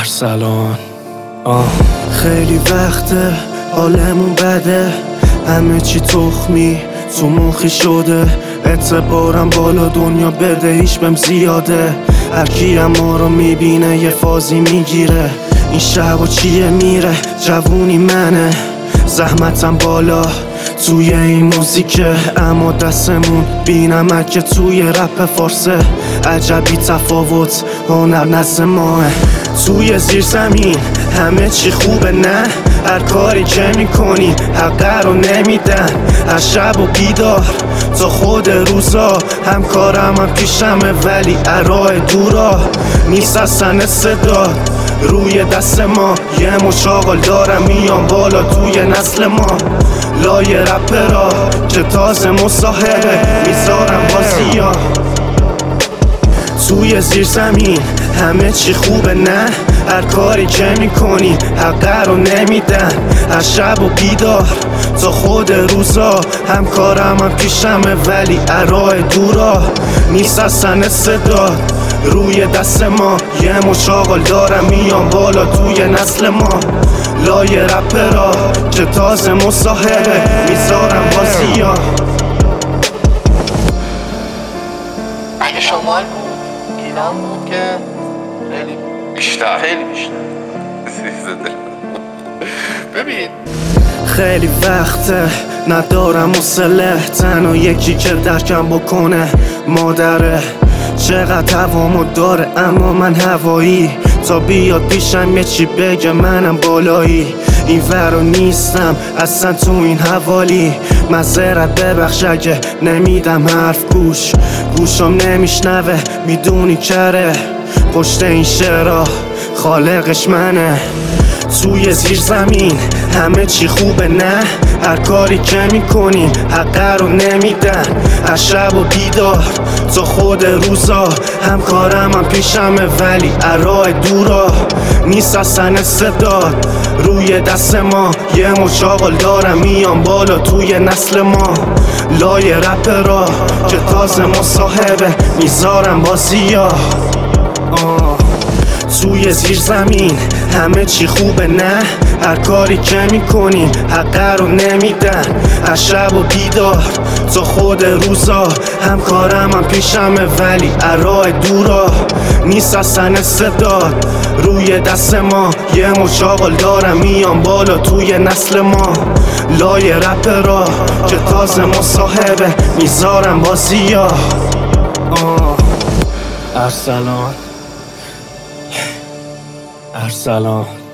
ارسلان. خیلی وقته حالمون بده، همه چی تخمی تو مخی شده، اعتبارم بالا دنیا بده هیچ بهم زیاده، هرکی ما رو میبینه یه فازی میگیره، این شب چیه میره جوونی منه، زحمتم بالا توی این موزیکه، اما دستمون بینمکه توی رپ فارسه، عجبی تفاوت هنر نزد ماه، توی زیر زمین همه چی خوبه نه، هر کاری که میکنی حقه رو نمیدن، هر شب و بیدار تا خود روزا، همکارم هم پیشمه ولی ارائه دورا، نیست اصلا صدا روی دست ما، یه مشاغل دارم میام بالا توی نسل ما، لای رپرا که تازه مصاحبه میذارم بازیا، توی زیر زمین همه چی خوبه نه، هر کاری که میکنی حقه رو نمیدن، هر شب و بیدار تا خود روزا، همکارم هم پیشمه ولی ارائه دورا، نیست اصلا صدا روی دست ما، یه مشاغل دارم میام بالا توی نسل ما، لای رپرا که تازه مصاحبه میذارم بازیا. اگه شمال بود گیلان بود که خیلی بیشتر ببین خیلی وقته ندارم حوصله، تنها یکی که درکم بکنه مادره، چقدر هوامو داره اما من هوایی، تا بیاد پیشم یه چی بگه منم بالایی، این ورا نیستم اصلا تو این حوالی، معذرت ببخش اگه نمیدم حرف گوشم نمیشنوه میدونی کره، پشت این شعرها خالقش منه، توی زیر زمین همه چی خوبه نه، هر کاری که میکنیم حقه رو نمیدن، هر شب و بیدار تا خود روزا، همکارم هم پیشمه ولی ارائه دورا، نیست اصلا صدا روی دست ما، یه مشاغل دارم میام بالا توی نسل ما، لای رپرا که تازه مصاحبه میذارم بازیا، توی زیر زمین همه چی خوبه نه، هر کاری که میکنیم حقه رو نمیدن، هر شب و بیدار تا خود روزا، همکارم هم پیشمه ولی ارائه دورا، نیست اصلا صدا روی دست ما، یه مشاغل دارم میام بالا توی نسل ما، لای رپرا که تازه مصاحبه میذارم بازیا. ارسلان